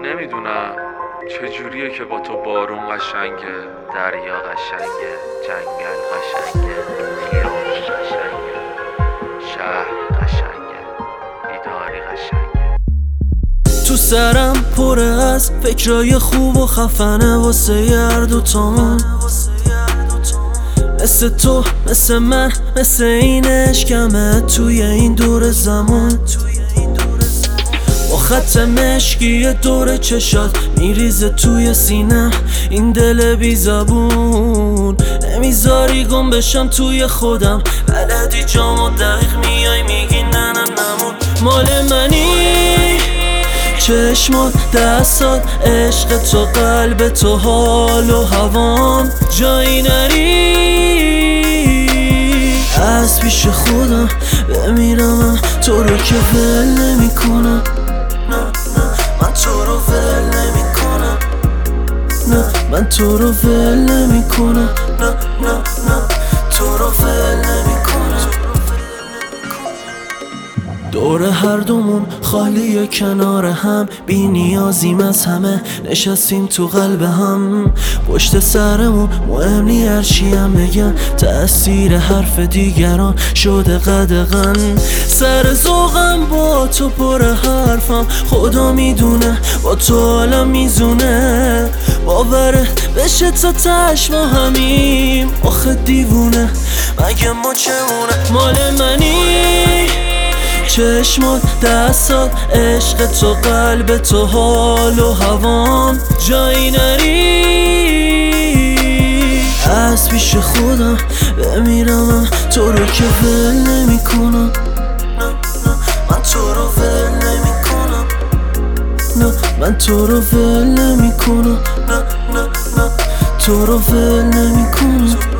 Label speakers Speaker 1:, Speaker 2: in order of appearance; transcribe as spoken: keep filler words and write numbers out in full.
Speaker 1: نمیدونم چجوریه که با تو بارون قشنگه، دریا قشنگه، جنگل قشنگه، خیابون قشنگه، شهر قشنگه، بیداری قشنگه.
Speaker 2: تو سرم پره از فکرای خوب و خفنه واسه هر دوتامون، مثل تو مثل من مثل این عشقمه توی این دور زمان. با خط مشکی دور چشات میریزه توی سینه این دل بی زبون. نمیذاری گم بشم توی خودم، بلدی جامو دقیق میای میگی نه نه نمون. مال منی چشمات دستات عشق تو قلب تو حال و هوام، جایی نری از پیش خودم بمیرم. تو رو که ول نمی کنم، نه نه من تو رو ول نمی کنم، نه من تو رو ول نمی کنم، نه نه نه تو رو ول نمی کنم. دور هر دومون خالیه کنار هم، بی نیازیم از همه نشستیم تو قلب هم. پشت سرمون مهم نی هرچی هم بگن، تأثیر حرف دیگران شده قدغن. سر ذوقم با تو پر حرفم، خدا میدونه با تو حالم میزونه. باورت بشه تا تش ما همیم، آخه دیوونه مگه ما چمونه. مال منی چشمات دستات عشق تو قلب تو حال و هوام، جایی نری از پیش خودم بمیرم. تو رو که ول نمی کنم، نه نه من تو رو ول نمی کنم، نه من تو رو ول نمی کنم، نه نه نه تو رو ول نمی کنم.